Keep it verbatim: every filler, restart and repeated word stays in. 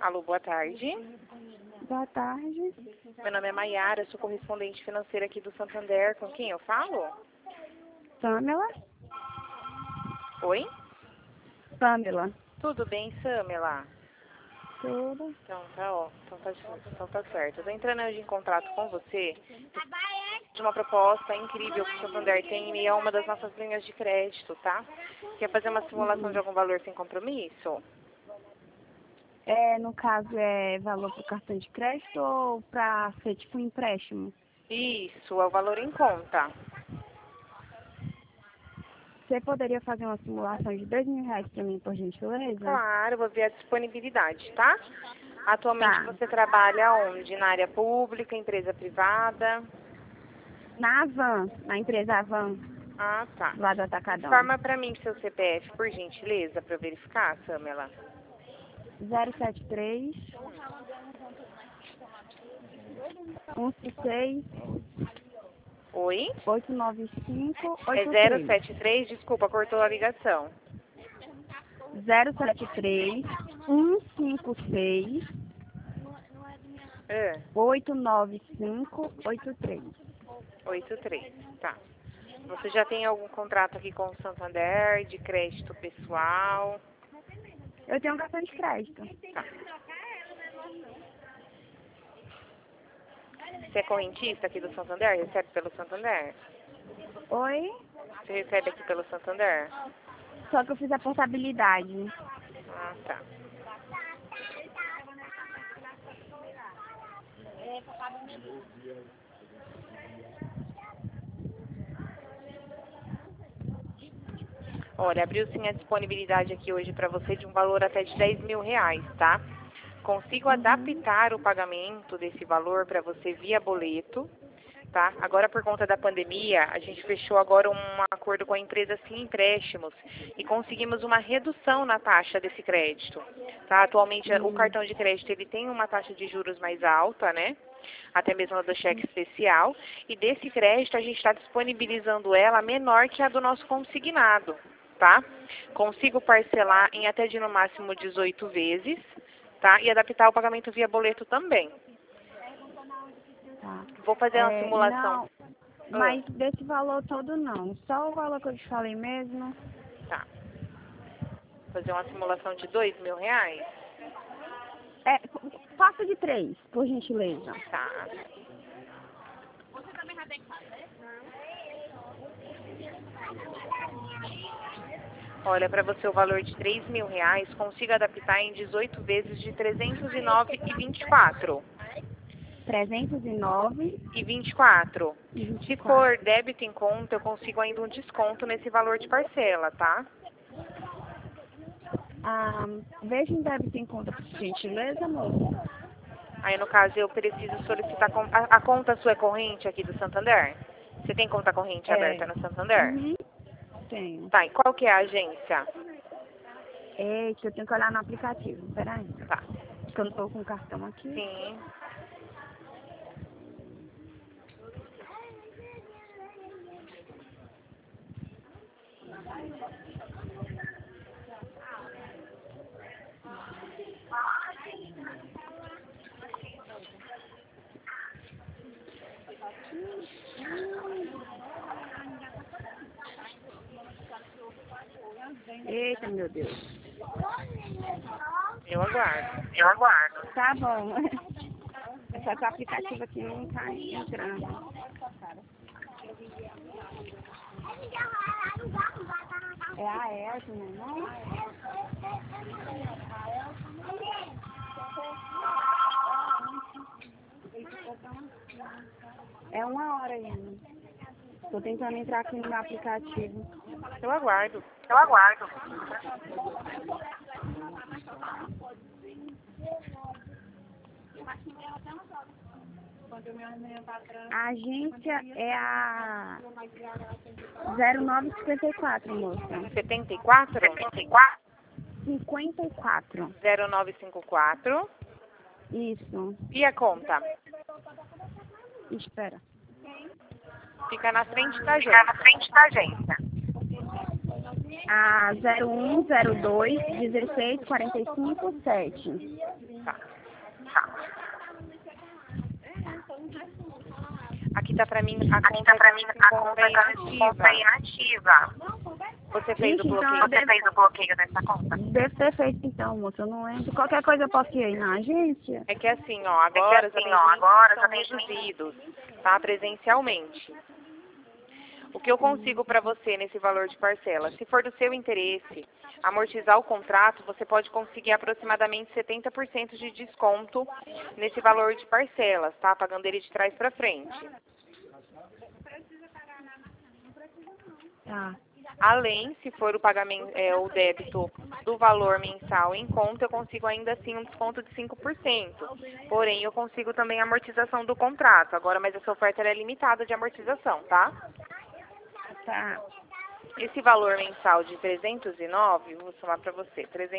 Alô, boa tarde. Boa tarde. Meu nome é Maiara, sou correspondente financeira aqui do Santander. Com quem eu falo? Pamela? Oi? Pamela. Tudo bem, Samela? Tudo. Então tá, ó. Então tá, então tá certo. Eu tô entrando hoje em contato com você de uma proposta incrível que o Santander tem e é uma das nossas linhas de crédito, tá? Quer fazer uma simulação Uhum. de algum valor sem compromisso? É, no caso, é valor para cartão de crédito ou para ser tipo um empréstimo? Isso, é o valor em conta. Você poderia fazer uma simulação de dois mil reais para mim, por gentileza? Claro, vou ver a disponibilidade, tá? Atualmente Tá. você trabalha onde? Na área pública, empresa privada? Na Avan, na empresa Avan, Ah, tá. lá do Atacadão. Informa pra mim seu C P F, por gentileza, pra eu verificar, Samela. zero sete três, um cinco seis, Oi? oito nove cinco, É oito zero três. sete três, desculpa, cortou a ligação. zero sete três, um cinco seis, É, oito nove cinco, oito três. oito três, tá. Você já tem algum contrato aqui com o Santander, de crédito pessoal? Eu tenho um cartão de crédito. Você é correntista aqui do Santander? Recebe pelo Santander? Oi? Você recebe aqui pelo Santander? Só que eu fiz a portabilidade. Ah, tá. Olha, abriu sim a disponibilidade aqui hoje para você de um valor até de dez mil reais, tá? Consigo Uhum. adaptar o pagamento desse valor para você via boleto, tá? Agora, por conta da pandemia, a gente fechou agora um acordo com a empresa Sim Empréstimos e conseguimos uma redução na taxa desse crédito, tá? Atualmente, o Uhum. cartão de crédito ele tem uma taxa de juros mais alta, né? Até mesmo a do cheque especial, e desse crédito a gente está disponibilizando ela menor que a do nosso consignado, tá? Consigo parcelar em até de no máximo dezoito vezes, tá? E adaptar o pagamento via boleto também. Tá. Vou fazer uma É, simulação. não, Ah, mas desse valor todo não. Só o valor que eu te falei mesmo. tá. Fazer uma simulação de dois mil reais? É, faça de três, por gentileza. Tá. Olha, para você o valor de três mil reais, consigo adaptar em dezoito vezes de trezentos e nove e vinte e quatro. trezentos e nove E vinte e quatro. e vinte e Se quatro. for débito em conta, eu consigo ainda um desconto nesse valor de parcela, tá? Ah, veja em débito em conta, por gentileza, moça. Aí, no caso, eu preciso solicitar... con- A, a conta sua é corrente aqui do Santander? Você tem conta corrente aberta É. no Santander? Uhum. Tenho. Tá, e qual que é a agência? Eita, eu tenho que olhar no aplicativo. Peraí. Tá. Porque eu não tô com o cartão aqui. Sim. Eita, meu Deus. Eu aguardo. Eu aguardo. Tá bom. É só que o aplicativo aqui não tá entrando. É a Elton, né? Não? É uma hora ainda. Tô tentando entrar aqui no meu aplicativo. Eu aguardo. Eu aguardo. A agência é a zero nove cinquenta e quatro, moça. setenta e quatro? setenta e quatro? cinquenta e quatro. zero nove cinco quatro. Isso. E a conta? Espera. Fica na frente da Ficar agência. na frente da agência. A zero um zero dois dezesseis quarenta e cinco sete. Tá. Aqui tá pra mim a Aqui conta tá pra mim com a compra conta tá com compra inativa. Você fez Ixi, o então bloqueio? eu Você devo, fez o bloqueio dessa conta? devo ter feito então, moça, eu não lembro. Qualquer coisa eu posso ir aí na agência? É que assim, ó, agora É os que assim, ó, atendimentos agora os são atendimentos- reduzidos, tá? Presencialmente. O que eu consigo para você nesse valor de parcela? Se for do seu interesse amortizar o contrato, você pode conseguir aproximadamente setenta por cento de desconto nesse valor de parcelas, tá? Pagando ele de trás para frente. Tá. Além, se for o pagamento, é, o débito do valor mensal em conta, eu consigo ainda assim um desconto de cinco por cento. Porém, eu consigo também a amortização do contrato. Agora, mas essa oferta ela é limitada de amortização, tá? Tá. Esse valor mensal de trezentos e nove, vou somar para você, trezentos